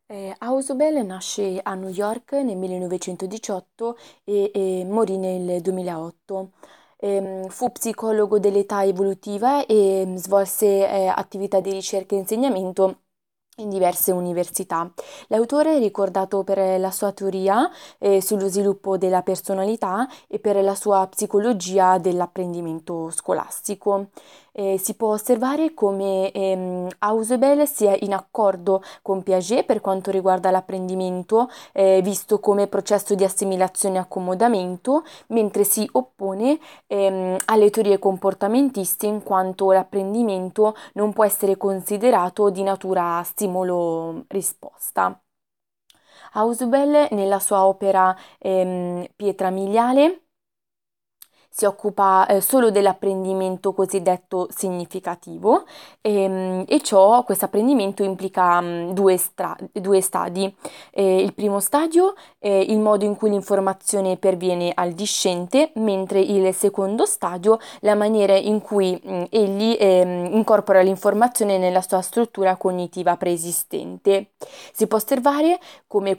Ausubel nasce a New York nel 1918 e morì nel 2008. Fu psicologo dell'età evolutiva e svolse attività di ricerca e insegnamento in diverse università. L'autore è ricordato per la sua teoria sullo sviluppo della personalità e per la sua psicologia dell'apprendimento scolastico. Si può osservare come Ausubel sia in accordo con Piaget per quanto riguarda l'apprendimento, visto come processo di assimilazione e accomodamento, mentre si oppone alle teorie comportamentiste in quanto l'apprendimento non può essere considerato di natura stimolo-risposta. Ausubel nella sua opera Pietra miliare si occupa solo dell'apprendimento cosiddetto significativo questo apprendimento implica due stadi. Il primo stadio è il modo in cui l'informazione perviene al discente, mentre il secondo stadio la maniera in cui egli incorpora l'informazione nella sua struttura cognitiva preesistente. Si può osservare come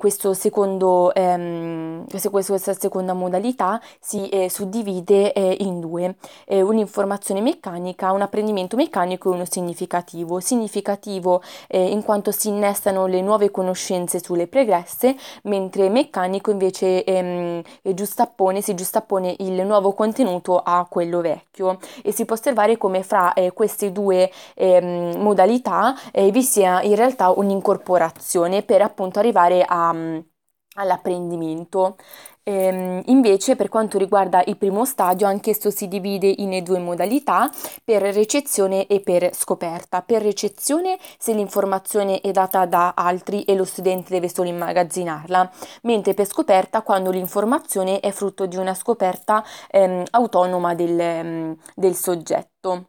questa seconda modalità si suddivide in due, un'informazione meccanica, un apprendimento meccanico e uno significativo. Significativo in quanto si innestano le nuove conoscenze sulle pregresse, mentre meccanico invece si giustappone il nuovo contenuto a quello vecchio e si può osservare come fra queste due modalità vi sia in realtà un'incorporazione per appunto arrivare all'apprendimento. Invece, per quanto riguarda il primo stadio, anch'esso si divide in due modalità, per ricezione e per scoperta. Per ricezione, se l'informazione è data da altri e lo studente deve solo immagazzinarla, mentre per scoperta, quando l'informazione è frutto di una scoperta autonoma del soggetto.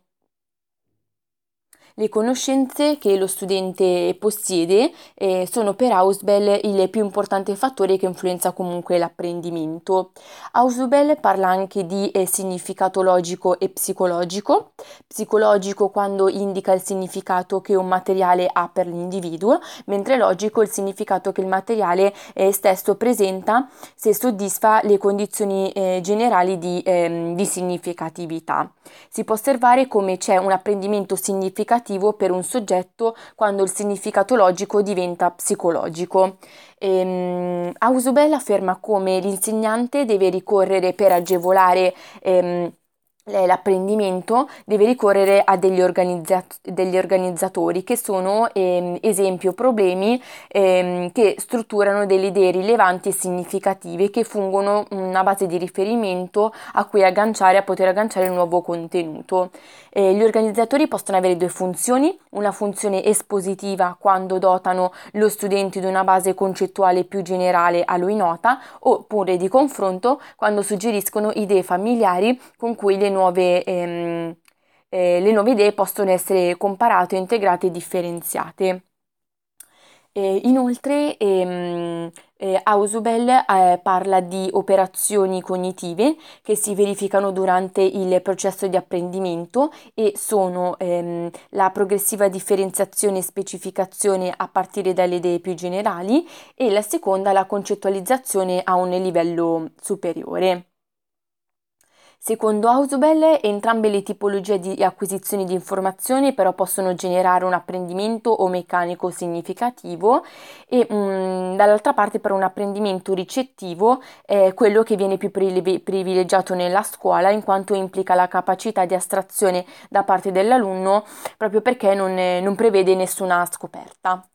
Le conoscenze che lo studente possiede sono per Ausubel il più importante fattore che influenza comunque l'apprendimento. Ausubel parla anche di significato logico e psicologico. Psicologico quando indica il significato che un materiale ha per l'individuo, mentre logico il significato che il materiale stesso presenta se soddisfa le condizioni generali di significatività. Si può osservare come c'è un apprendimento significativo per un soggetto quando il significato logico diventa psicologico. Ausubel afferma come l'insegnante deve ricorrere per agevolare l'apprendimento, deve ricorrere a degli organizzatori che sono esempio problemi che strutturano delle idee rilevanti e significative che fungono una base di riferimento a poter agganciare il nuovo contenuto. Gli organizzatori possono avere due funzioni, una funzione espositiva quando dotano lo studente di una base concettuale più generale a lui nota, oppure di confronto quando suggeriscono idee familiari con cui le nuove idee possono essere comparate, integrate e differenziate. Inoltre, Ausubel parla di operazioni cognitive che si verificano durante il processo di apprendimento e sono la progressiva differenziazione e specificazione a partire dalle idee più generali e la seconda la concettualizzazione a un livello superiore. Secondo Ausubel, entrambe le tipologie di acquisizione di informazioni però possono generare un apprendimento o meccanico significativo e dall'altra parte però un apprendimento ricettivo è quello che viene più privilegiato nella scuola in quanto implica la capacità di astrazione da parte dell'alunno proprio perché non prevede nessuna scoperta.